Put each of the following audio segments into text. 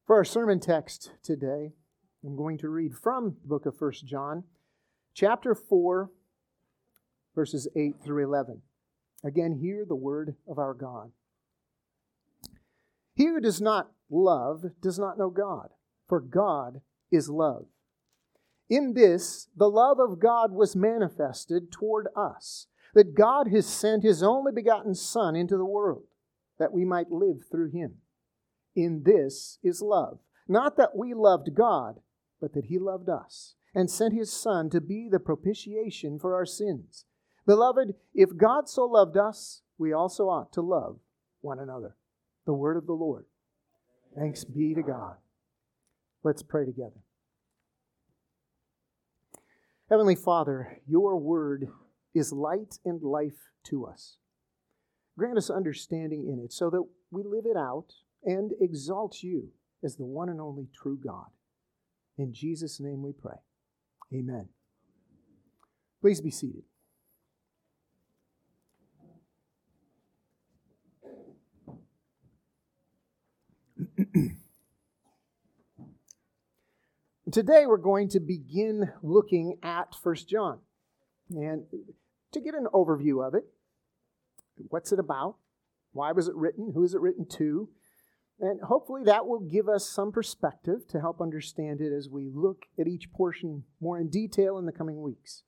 For our sermon text today, I'm going to read from the book of 1 John, chapter 4, verses 8 through 11. Again, hear the word of our God. He who does not love does not know God, for God is love. In this, the love of God was manifested toward us, that God has sent His only begotten Son into the world, that we might live through Him. In this is love, not that we loved God, but that He loved us, and sent His Son to be the propitiation for our sins. Beloved, if God so loved us, we also ought to love one another. The word of the Lord. Thanks be to God. Let's pray together. Heavenly Father, your word is light and life to us. Grant us understanding in it so that we live it out and exalt you as the one and only true God. In Jesus' name we pray. Amen. Please be seated. Today we're going to begin looking at 1 John. And to get an overview of it, what's it about? Why was it written? Who is it written to? And hopefully that will give us some perspective to help understand it as we look at each portion more in detail in the coming weeks.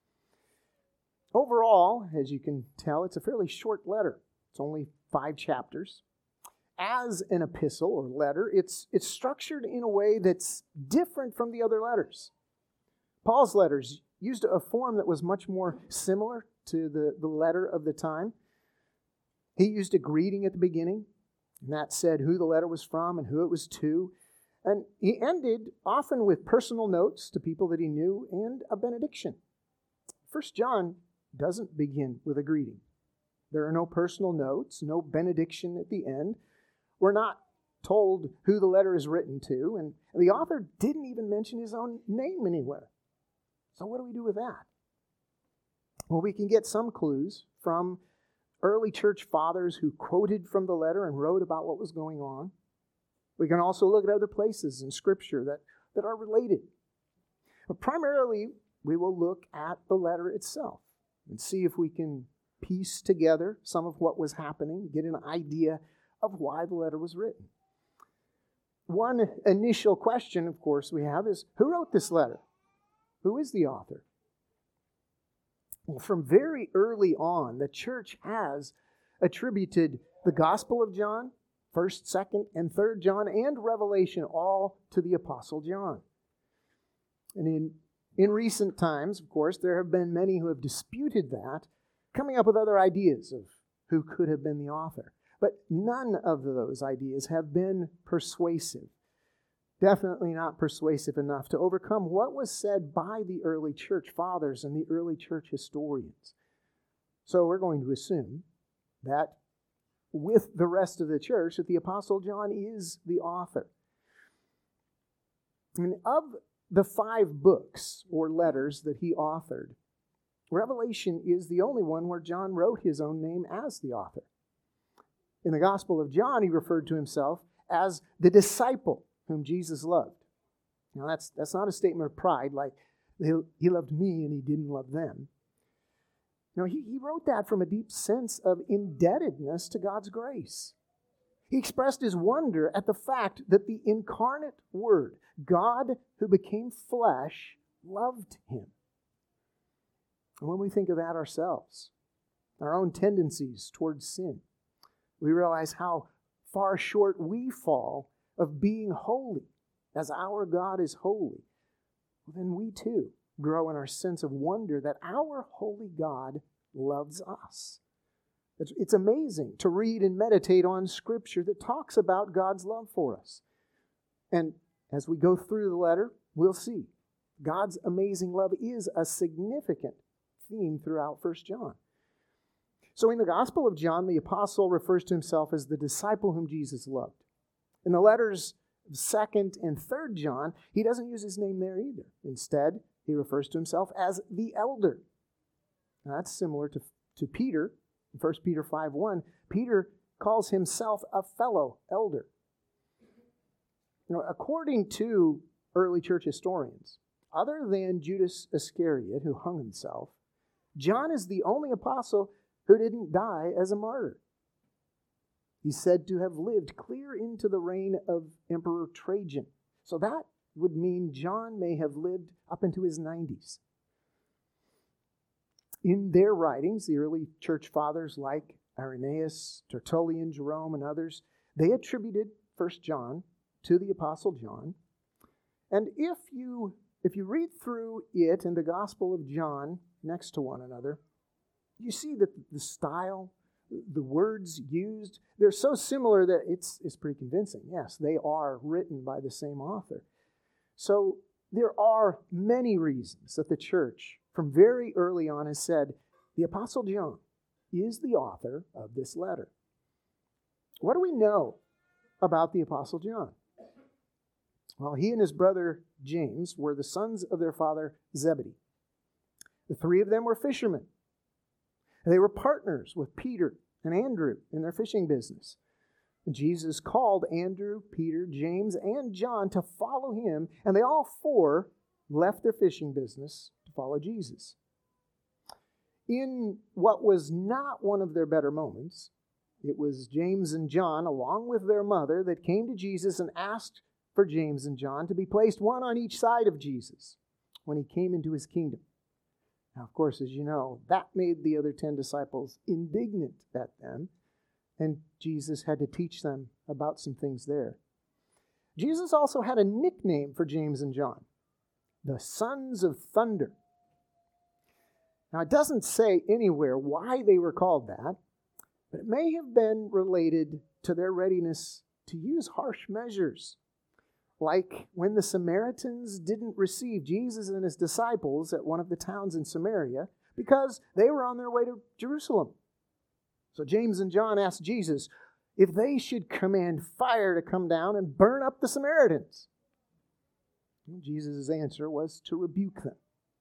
Overall, as you can tell, it's a fairly short letter. It's only 5 chapters. As an epistle or letter, it's structured in a way that's different from the other letters. Paul's letters used a form that was much more similar to the letter of the time. He used a greeting at the beginning, and that said who the letter was from and who it was to. And he ended often with personal notes to people that he knew and a benediction. 1 John doesn't begin with a greeting. There are no personal notes, no benediction at the end. We're not told who the letter is written to, and the author didn't even mention his own name anywhere. So what do we do with that? Well, we can get some clues from early church fathers who quoted from the letter and wrote about what was going on. We can also look at other places in Scripture that are related. But primarily, we will look at the letter itself and see if we can piece together some of what was happening, get an idea of why the letter was written. One initial question, of course, we have is, who wrote this letter? Who is the author? Well, from very early on, the church has attributed the Gospel of John, 1st, 2nd, and 3rd John, and Revelation all to the Apostle John. And in recent times, of course, there have been many who have disputed that, coming up with other ideas of who could have been the author. But none of those ideas have been persuasive. Definitely not persuasive enough to overcome what was said by the early church fathers and the early church historians. So we're going to assume that with the rest of the church, that the Apostle John is the author. And of the 5 books or letters that he authored, Revelation is the only one where John wrote his own name as the author. In the Gospel of John, he referred to himself as the disciple whom Jesus loved. Now, that's not a statement of pride, like he loved me and he didn't love them. No, he wrote that from a deep sense of indebtedness to God's grace. He expressed his wonder at the fact that the incarnate Word, God who became flesh, loved him. And when we think of that ourselves, our own tendencies towards sin, we realize how far short we fall of being holy, as our God is holy. Then we too grow in our sense of wonder that our holy God loves us. It's amazing to read and meditate on Scripture that talks about God's love for us. And as we go through the letter, we'll see God's amazing love is a significant theme throughout 1 John. So in the Gospel of John, the apostle refers to himself as the disciple whom Jesus loved. In the letters 2nd and 3rd John, he doesn't use his name there either. Instead, he refers to himself as the elder. Now, that's similar to Peter. In 1 Peter 5:1, Peter calls himself a fellow elder. According to early church historians, other than Judas Iscariot, who hung himself, John is the only apostle who didn't die as a martyr. He's said to have lived clear into the reign of Emperor Trajan. So that would mean John may have lived up into his 90s. In their writings, the early church fathers like Irenaeus, Tertullian, Jerome, and others, they attributed 1 John to the Apostle John. And if you read through it and the Gospel of John next to one another, you see that the style, the words used, they're so similar that it's pretty convincing. Yes, they are written by the same author. So there are many reasons that the church, from very early on, has said the Apostle John is the author of this letter. What do we know about the Apostle John? Well, he and his brother James were the sons of their father Zebedee. The three of them were fishermen. They were partners with Peter and Andrew in their fishing business. Jesus called Andrew, Peter, James, and John to follow him, and they all four left their fishing business to follow Jesus. In what was not one of their better moments, it was James and John, along with their mother, that came to Jesus and asked for James and John to be placed one on each side of Jesus when he came into his kingdom. Now, of course, as you know, that made the other 10 disciples indignant at them, and Jesus had to teach them about some things there. Jesus also had a nickname for James and John, the Sons of Thunder. Now, it doesn't say anywhere why they were called that, but it may have been related to their readiness to use harsh measures, like when the Samaritans didn't receive Jesus and his disciples at one of the towns in Samaria because they were on their way to Jerusalem. So James and John asked Jesus if they should command fire to come down and burn up the Samaritans. And Jesus' answer was to rebuke them.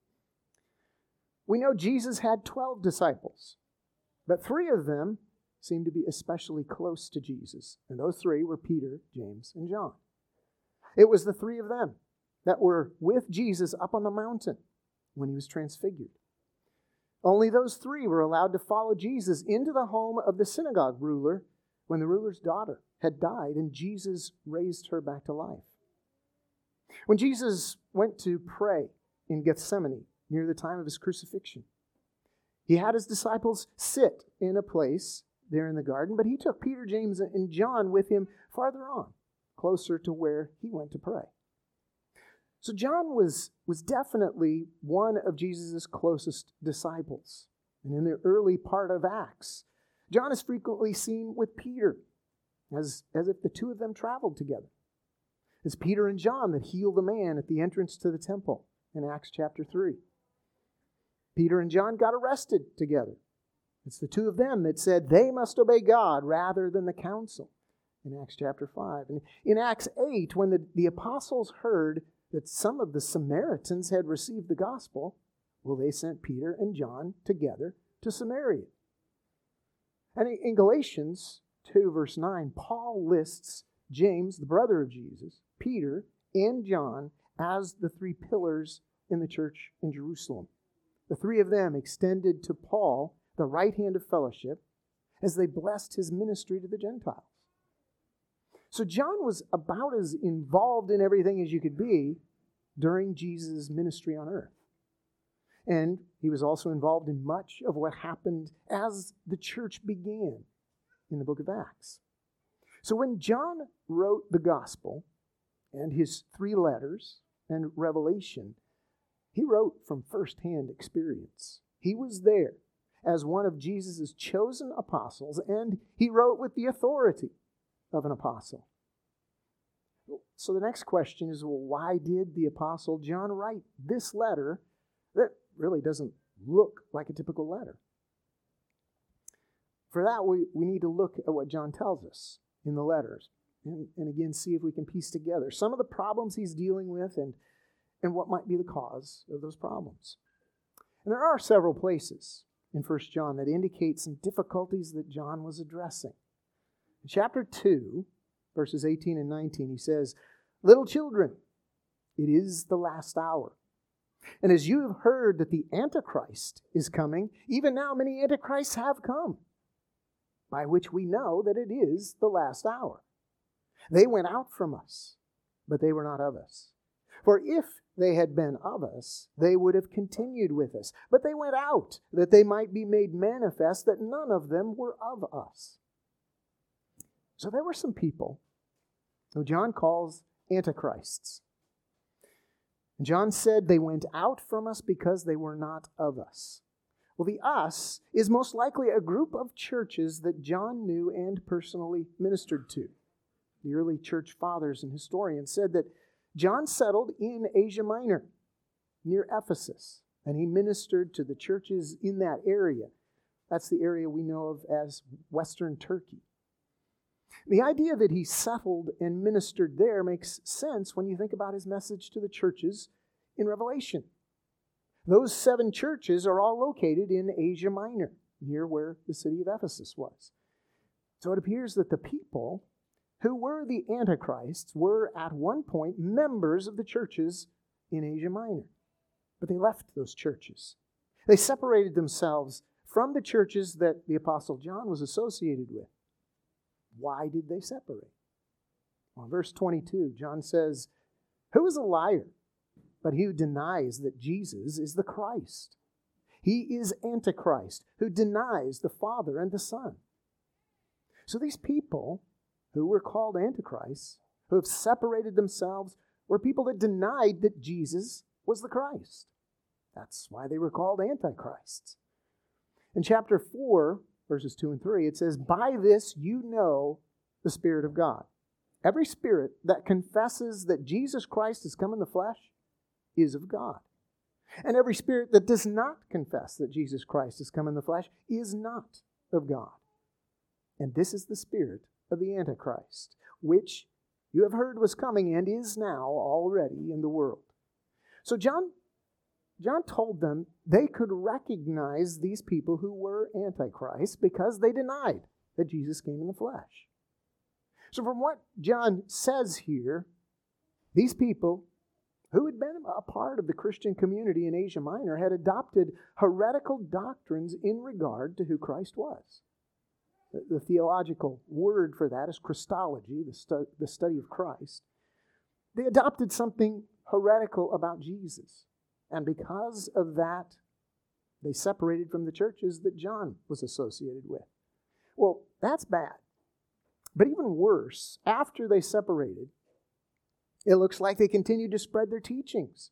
We know Jesus had 12 disciples, but 3 of them seemed to be especially close to Jesus, and those 3 were Peter, James, and John. It was the 3 of them that were with Jesus up on the mountain when he was transfigured. Only those 3 were allowed to follow Jesus into the home of the synagogue ruler when the ruler's daughter had died and Jesus raised her back to life. When Jesus went to pray in Gethsemane near the time of his crucifixion, he had his disciples sit in a place there in the garden, but he took Peter, James, and John with him farther on, closer to where he went to pray. So John was definitely one of Jesus' closest disciples. And in the early part of Acts, John is frequently seen with Peter, as if the 2 of them traveled together. It's Peter and John that heal the man at the entrance to the temple in Acts chapter 3. Peter and John got arrested together. It's the 2 of them that said they must obey God rather than the council in Acts chapter 5. And in Acts 8, when the apostles heard that some of the Samaritans had received the gospel, well, they sent Peter and John together to Samaria. And in Galatians 2, verse 9, Paul lists James, the brother of Jesus, Peter, and John as the 3 pillars in the church in Jerusalem. The 3 of them extended to Paul the right hand of fellowship as they blessed his ministry to the Gentiles. So John was about as involved in everything as you could be during Jesus' ministry on earth. And he was also involved in much of what happened as the church began in the book of Acts. So when John wrote the gospel and his 3 letters and Revelation, he wrote from firsthand experience. He was there as one of Jesus' chosen apostles, and he wrote with the authority of an apostle. So the next question is, well, why did the apostle John write this letter that really doesn't look like a typical letter? For that, we need to look at what John tells us in the letters and again see if we can piece together some of the problems he's dealing with and what might be the cause of those problems. And there are several places in 1 John that indicate some difficulties that John was addressing. In chapter 2, verses 18 and 19, he says, Little children, it is the last hour. And as you have heard that the Antichrist is coming, even now many Antichrists have come, by which we know that it is the last hour. They went out from us, but they were not of us. For if they had been of us, they would have continued with us. But they went out, that they might be made manifest that none of them were of us. So there were some people who John calls antichrists. And John said they went out from us because they were not of us. Well, the us is most likely a group of churches that John knew and personally ministered to. The early church fathers and historians said that John settled in Asia Minor, near Ephesus, and he ministered to the churches in that area. That's the area we know of as Western Turkey. The idea that he settled and ministered there makes sense when you think about his message to the churches in Revelation. Those 7 churches are all located in Asia Minor, near where the city of Ephesus was. So it appears that the people who were the Antichrists were at one point members of the churches in Asia Minor. But they left those churches. They separated themselves from the churches that the Apostle John was associated with. Why did they separate? Well, verse 22, John says, "Who is a liar, but he who denies that Jesus is the Christ? He is Antichrist, who denies the Father and the Son." So these people who were called Antichrists, who have separated themselves, were people that denied that Jesus was the Christ. That's why they were called Antichrists. In chapter 4, verses 2 and 3, it says, "By this you know the Spirit of God. Every spirit that confesses that Jesus Christ has come in the flesh is of God. And every spirit that does not confess that Jesus Christ has come in the flesh is not of God. And this is the spirit of the Antichrist, which you have heard was coming and is now already in the world." So John told them they could recognize these people who were Antichrist because they denied that Jesus came in the flesh. So from what John says here, these people who had been a part of the Christian community in Asia Minor had adopted heretical doctrines in regard to who Christ was. The theological word for that is Christology, the study of Christ. They adopted something heretical about Jesus. And because of that, they separated from the churches that John was associated with. Well, that's bad. But even worse, after they separated, it looks like they continued to spread their teachings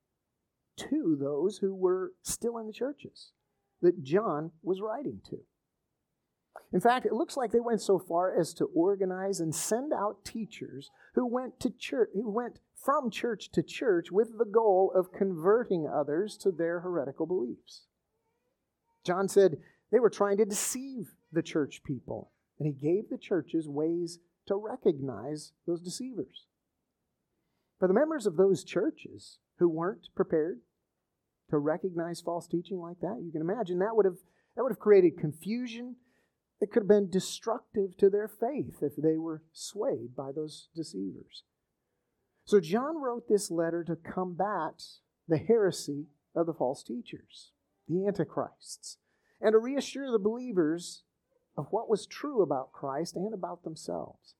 to those who were still in the churches that John was writing to. In fact, it looks like they went so far as to organize and send out teachers who went from church to church with the goal of converting others to their heretical beliefs. John said they were trying to deceive the church people, and he gave the churches ways to recognize those deceivers. For the members of those churches who weren't prepared to recognize false teaching like that, you can imagine that would have created confusion. It could have been destructive to their faith if they were swayed by those deceivers. So John wrote this letter to combat the heresy of the false teachers, the Antichrists, and to reassure the believers of what was true about Christ and about themselves.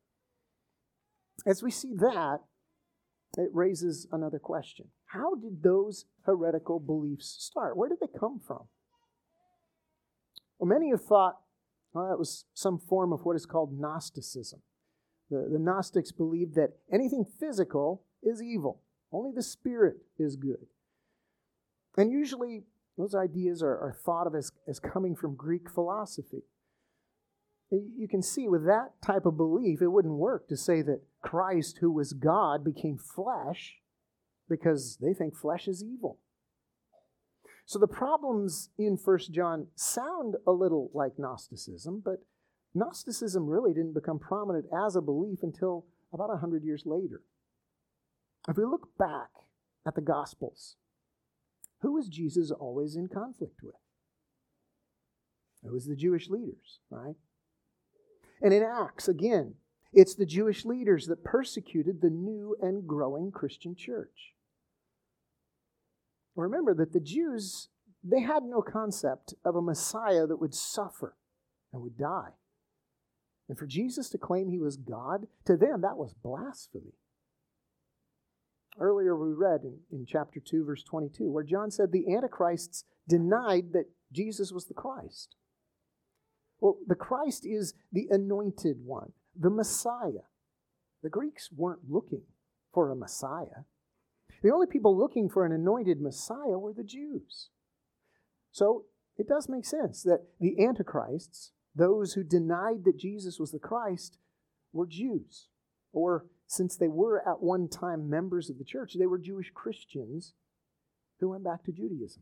As we see that, it raises another question. How did those heretical beliefs start? Where did they come from? Well, many have thought it was some form of what is called Gnosticism. The Gnostics believed that anything physical is evil. Only the spirit is good. And usually those ideas are thought of as coming from Greek philosophy. You can see with that type of belief, it wouldn't work to say that Christ, who was God, became flesh because they think flesh is evil. So the problems in 1 John sound a little like Gnosticism, but Gnosticism really didn't become prominent as a belief until about 100 years later. If we look back at the Gospels, who was Jesus always in conflict with? It was the Jewish leaders, right? And in Acts, again, It's the Jewish leaders that persecuted the new and growing Christian church. Remember that the Jews, they had no concept of a Messiah that would suffer and would die. And for Jesus to claim he was God, to them that was blasphemy. Earlier we read in chapter 2, verse 22, where John said the Antichrists denied that Jesus was the Christ. Well, the Christ is the anointed one, the Messiah. The Greeks weren't looking for a Messiah. The only people looking for an anointed Messiah were the Jews. So it does make sense that the Antichrists, those who denied that Jesus was the Christ, were Jews. Or, since they were at one time members of the church, they were Jewish Christians who went back to Judaism.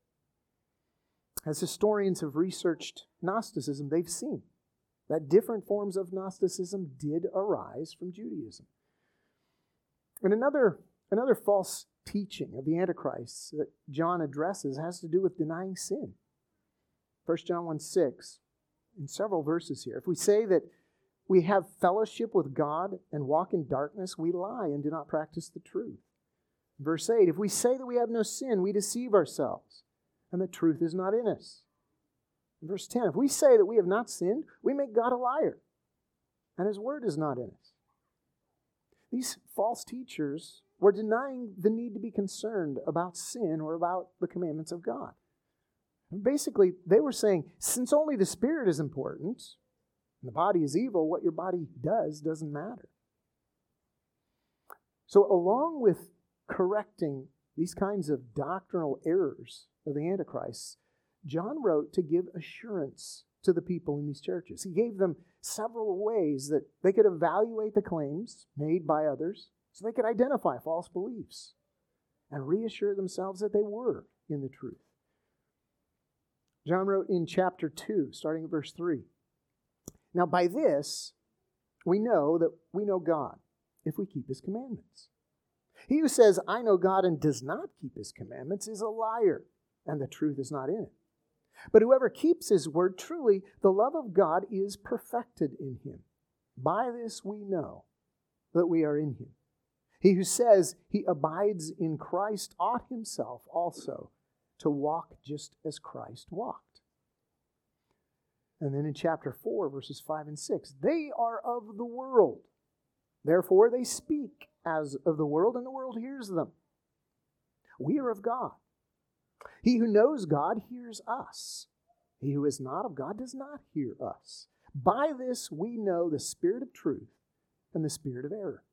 As historians have researched Gnosticism, they've seen that different forms of Gnosticism did arise from Judaism. And another false teaching of the Antichrists that John addresses has to do with denying sin. 1 John 1:6, in several verses here. If we say that we have fellowship with God and walk in darkness, we lie and do not practice the truth. Verse 8, if we say that we have no sin, we deceive ourselves, and the truth is not in us. Verse 10, if we say that we have not sinned, we make God a liar, and His word is not in us. These false teachers were denying the need to be concerned about sin or about the commandments of God. Basically, they were saying, since only the Spirit is important, and the body is evil, what your body does doesn't matter. So along with correcting these kinds of doctrinal errors of the Antichrists, John wrote to give assurance to the people in these churches. He gave them several ways that they could evaluate the claims made by others so they could identify false beliefs and reassure themselves that they were in the truth. John wrote in chapter 2, starting at verse 3, now by this we know that we know God, if we keep His commandments. He who says, I know God and does not keep His commandments is a liar, and the truth is not in it. But whoever keeps His word, truly the love of God is perfected in him. By this we know that we are in Him. He who says he abides in Christ ought himself also to walk just as Christ walked. And then in chapter 4, verses 5 and 6, they are of the world. Therefore they speak as of the world, and the world hears them. We are of God. He who knows God hears us. He who is not of God does not hear us. By this we know the spirit of truth and the spirit of error.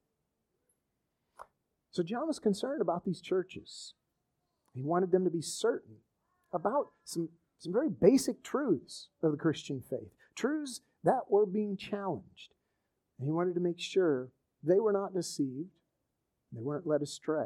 So John was concerned about these churches. He wanted them to be certain about some very basic truths of the Christian faith, truths that were being challenged. And he wanted to make sure they were not deceived, they weren't led astray.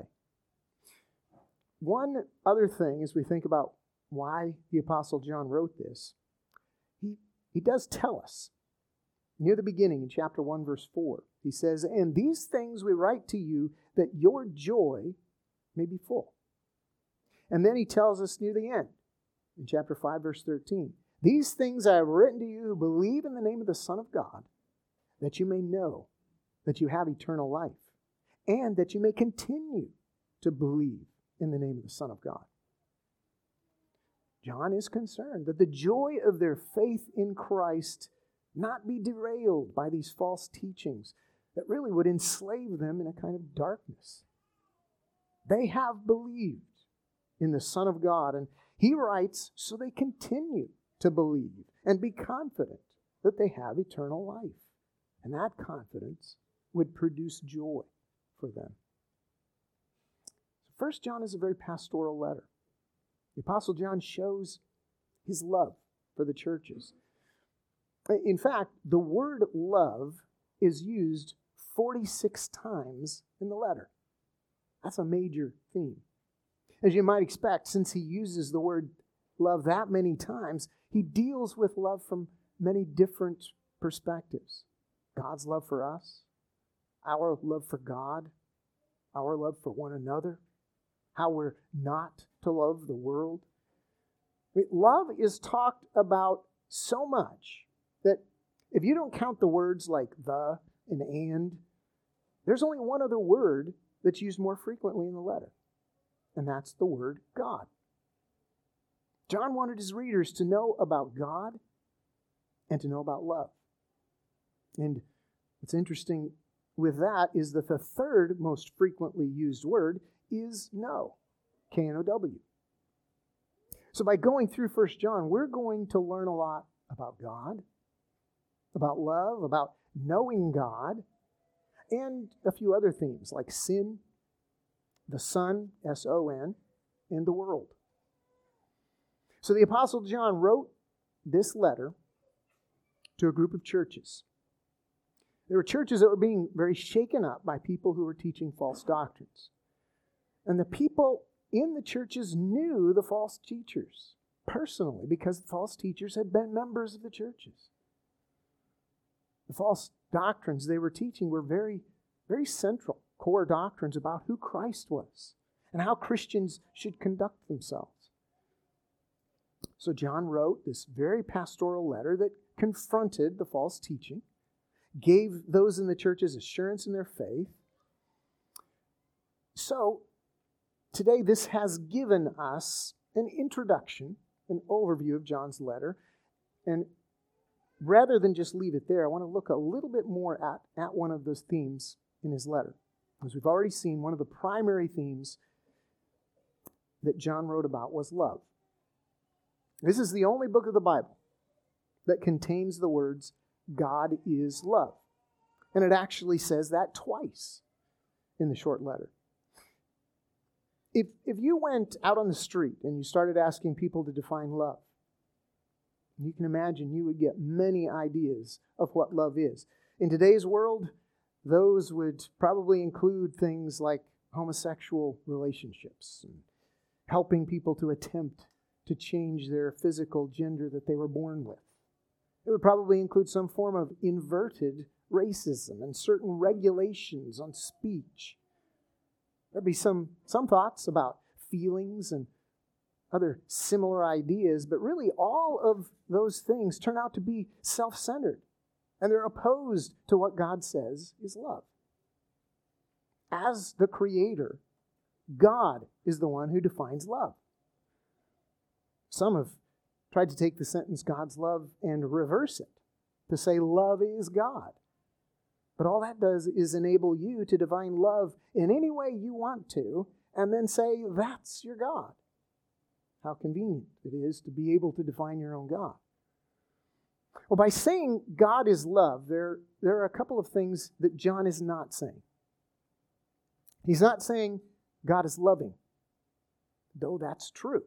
One other thing as we think about why the Apostle John wrote this, he does tell us. Near the beginning, in chapter 1, verse 4, he says, and these things we write to you that your joy may be full. And then he tells us near the end, in chapter 5, verse 13, these things I have written to you who believe in the name of the Son of God, that you may know that you have eternal life, and that you may continue to believe in the name of the Son of God. John is concerned that the joy of their faith in Christ not be derailed by these false teachings that really would enslave them in a kind of darkness. They have believed in the Son of God, and he writes so they continue to believe and be confident that they have eternal life. And that confidence would produce joy for them. 1 John is a very pastoral letter. The Apostle John shows his love for the churches. In fact, the word love is used 46 times in the letter. That's a major theme. As you might expect, since he uses the word love that many times, he deals with love from many different perspectives. God's love for us, our love for God, our love for one another, how we're not to love the world. Love is talked about so much that if you don't count the words like the and. There's only one other word that's used more frequently in the letter, and that's the word God. John wanted his readers to know about God and to know about love. And what's interesting with that is that the third most frequently used word is know, K-N-O-W. So by going through 1 John, we're going to learn a lot about God, about love, about knowing God, and a few other themes like sin, the Son, S-O-N, and the world. So the Apostle John wrote this letter to a group of churches. There were churches that were being very shaken up by people who were teaching false doctrines. And the people in the churches knew the false teachers personally because the false teachers had been members of the churches. The false doctrines they were teaching were very, very central, core doctrines about who Christ was and how Christians should conduct themselves. So John wrote this very pastoral letter that confronted the false teaching, gave those in the churches assurance in their faith. So today this has given us an introduction, an overview of John's letter, and rather than just leave it there, I want to look a little bit more at one of those themes in his letter. As we've already seen, one of the primary themes that John wrote about was love. This is the only book of the Bible that contains the words, God is love. And it actually says that twice in the short letter. If you went out on the street and you started asking people to define love, you can imagine you would get many ideas of what love is. In today's world, those would probably include things like homosexual relationships and helping people to attempt to change their physical gender that they were born with. It would probably include some form of inverted racism and certain regulations on speech. There'd be some thoughts about feelings and other similar ideas, but really all of those things turn out to be self-centered, and they're opposed to what God says is love. As the Creator, God is the one who defines love. Some have tried to take the sentence God's love and reverse it, to say love is God. But all that does is enable you to define love in any way you want to, and then say that's your God. How convenient it is to be able to define your own God. Well, by saying God is love, there are a couple of things that John is not saying. He's not saying God is loving, though that's true.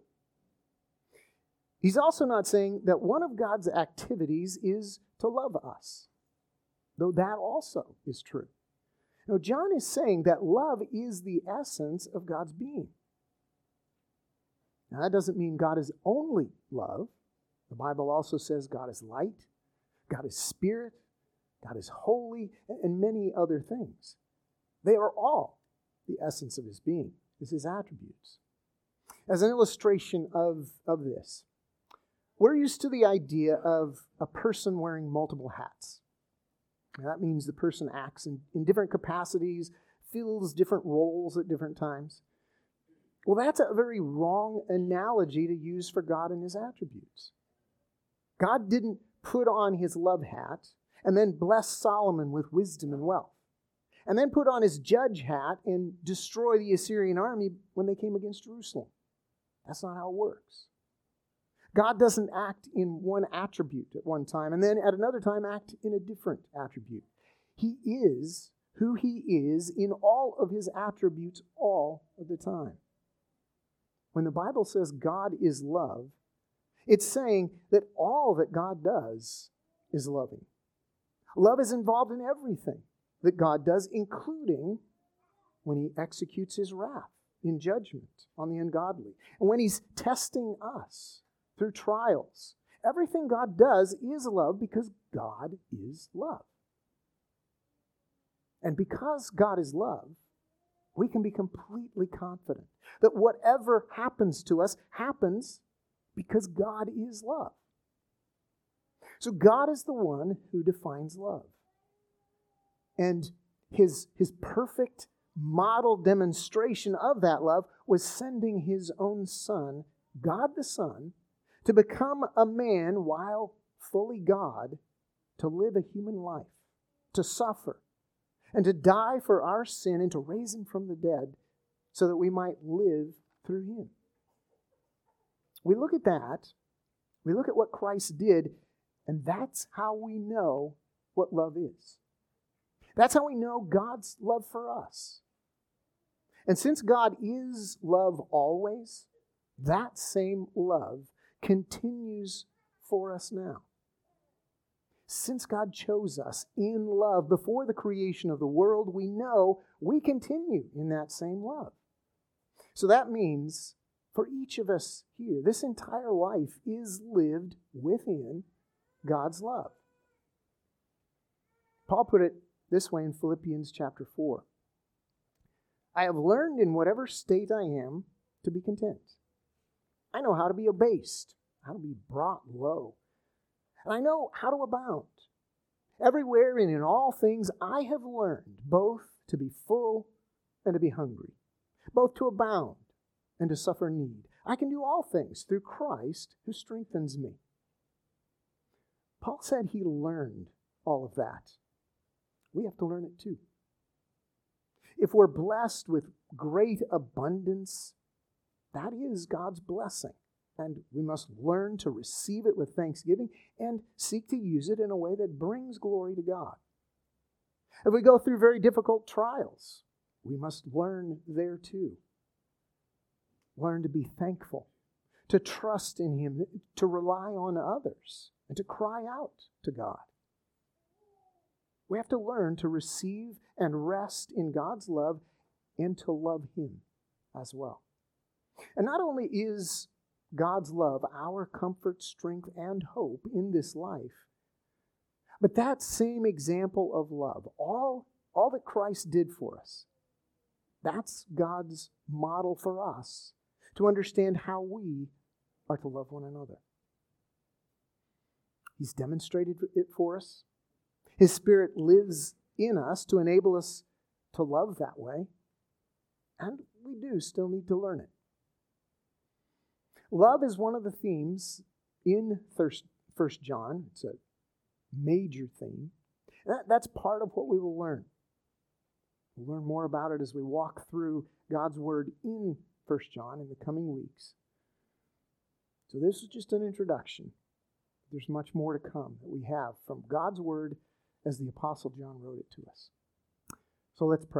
He's also not saying that one of God's activities is to love us, though that also is true. No, John is saying that love is the essence of God's being. Now, that doesn't mean God is only love. The Bible also says God is light, God is spirit, God is holy, and many other things. They are all the essence of his being, is his attributes. As an illustration of this, we're used to the idea of a person wearing multiple hats. Now, that means the person acts in different capacities, fills different roles at different times. Well, that's a very wrong analogy to use for God and his attributes. God didn't put on his love hat and then bless Solomon with wisdom and wealth, and then put on his judge hat and destroy the Assyrian army when they came against Jerusalem. That's not how it works. God doesn't act in one attribute at one time and then at another time act in a different attribute. He is who he is in all of his attributes all of the time. When the Bible says God is love, it's saying that all that God does is loving. Love is involved in everything that God does, including when he executes his wrath in judgment on the ungodly. And when he's testing us through trials. Everything God does is love because God is love. And because God is love, we can be completely confident that whatever happens to us happens because God is love. So God is the one who defines love. And his perfect model demonstration of that love was sending his own Son, God the Son, to become a man while fully God, to live a human life, to suffer, and to die for our sin and to raise him from the dead so that we might live through him. We look at that, we look at what Christ did, and that's how we know what love is. That's how we know God's love for us. And since God is love always, that same love continues for us now. Since God chose us in love before the creation of the world, we know we continue in that same love. So that means for each of us here, this entire life is lived within God's love. Paul put it this way in Philippians chapter 4. I have learned in whatever state I am to be content. I know how to be abased, how to be brought low. And I know how to abound. Everywhere and in all things I have learned both to be full and to be hungry, both to abound and to suffer need. I can do all things through Christ who strengthens me. Paul said he learned all of that. We have to learn it too. If we're blessed with great abundance, that is God's blessing. And we must learn to receive it with thanksgiving and seek to use it in a way that brings glory to God. If we go through very difficult trials, we must learn there too. Learn to be thankful, to trust in him, to rely on others, and to cry out to God. We have to learn to receive and rest in God's love and to love him as well. And not only is God's love our comfort, strength, and hope in this life, but that same example of love, all that Christ did for us, that's God's model for us to understand how we are to love one another. He's demonstrated it for us. His Spirit lives in us to enable us to love that way. And we do still need to learn it. Love is one of the themes in 1 John. It's a major theme. That's part of what we will learn. We'll learn more about it as we walk through God's Word in 1 John in the coming weeks. So this is just an introduction. There's much more to come that we have from God's Word as the Apostle John wrote it to us. So let's pray.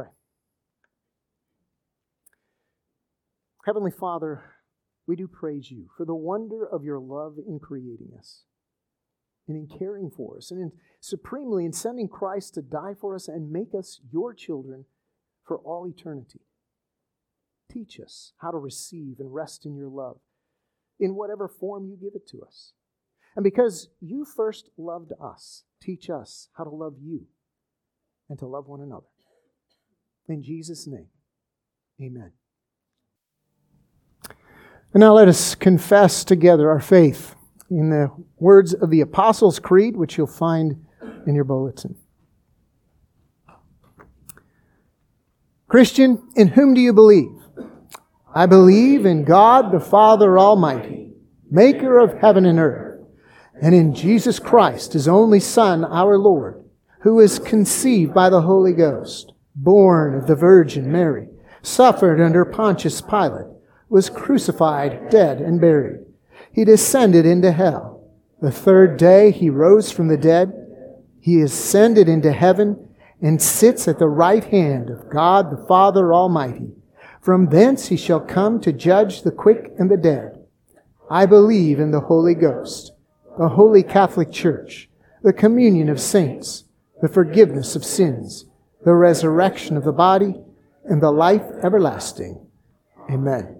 Heavenly Father, we do praise you for the wonder of your love in creating us and in caring for us and supremely in sending Christ to die for us and make us your children for all eternity. Teach us how to receive and rest in your love in whatever form you give it to us. And because you first loved us, teach us how to love you and to love one another. In Jesus' name, amen. And now let us confess together our faith in the words of the Apostles' Creed, which you'll find in your bulletin. Christian, in whom do you believe? I believe in God the Father Almighty, maker of heaven and earth, and in Jesus Christ, his only Son, our Lord, who was conceived by the Holy Ghost, born of the Virgin Mary, suffered under Pontius Pilate, was crucified, dead, and buried. He descended into hell. The third day he rose from the dead. He ascended into heaven and sits at the right hand of God the Father Almighty. From thence he shall come to judge the quick and the dead. I believe in the Holy Ghost, the Holy Catholic Church, the communion of saints, the forgiveness of sins, the resurrection of the body, and the life everlasting. Amen.